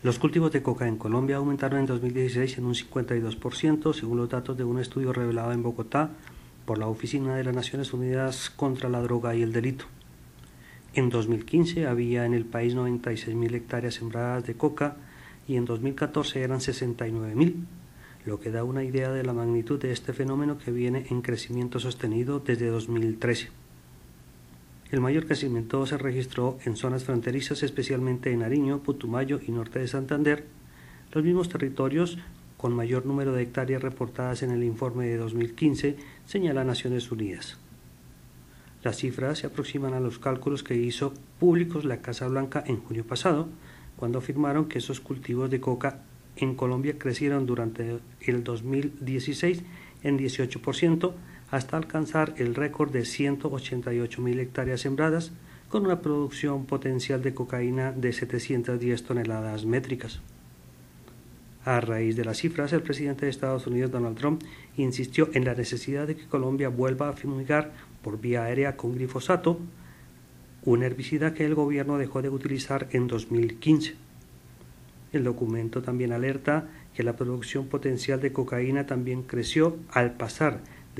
Los cultivos de coca en Colombia aumentaron en 2016 en un 52%, según los datos de un estudio revelado en Bogotá por la Oficina de las Naciones Unidas contra la Droga y el Delito. En 2015 había en el país 96.000 hectáreas sembradas de coca y en 2014 eran 69.000, lo que da una idea de la magnitud de este fenómeno que viene en crecimiento sostenido desde 2013. El mayor crecimiento se registró en zonas fronterizas, especialmente en Nariño, Putumayo y norte de Santander, los mismos territorios con mayor número de hectáreas reportadas en el informe de 2015, señala Naciones Unidas. Las cifras se aproximan a los cálculos que hizo públicos la Casa Blanca en junio pasado, cuando afirmaron que esos cultivos de coca en Colombia crecieron durante el 2016 en 18%, hasta alcanzar el récord de 188.000 hectáreas sembradas, con una producción potencial de cocaína de 710 toneladas métricas. A raíz de las cifras, el presidente de Estados Unidos, Donald Trump, insistió en la necesidad de que Colombia vuelva a fumigar por vía aérea con glifosato, un herbicida que el gobierno dejó de utilizar en 2015. El documento también alerta que la producción potencial de cocaína también creció al pasar de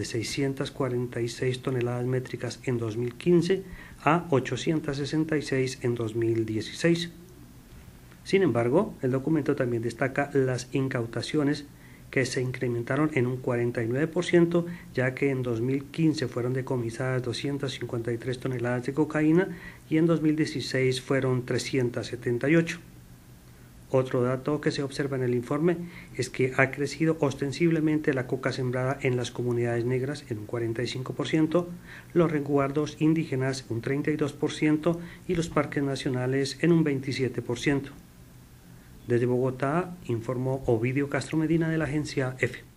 646 toneladas métricas en 2015 a 866 en 2016. Sin embargo, el documento también destaca las incautaciones que se incrementaron en un 49%, ya que en 2015 fueron decomisadas 253 toneladas de cocaína y en 2016 fueron 378. Otro dato que se observa en el informe es que ha crecido ostensiblemente la coca sembrada en las comunidades negras en un 45%, los resguardos indígenas un 32% y los parques nacionales en un 27%. Desde Bogotá informó Ovidio Castro Medina de la agencia EFE.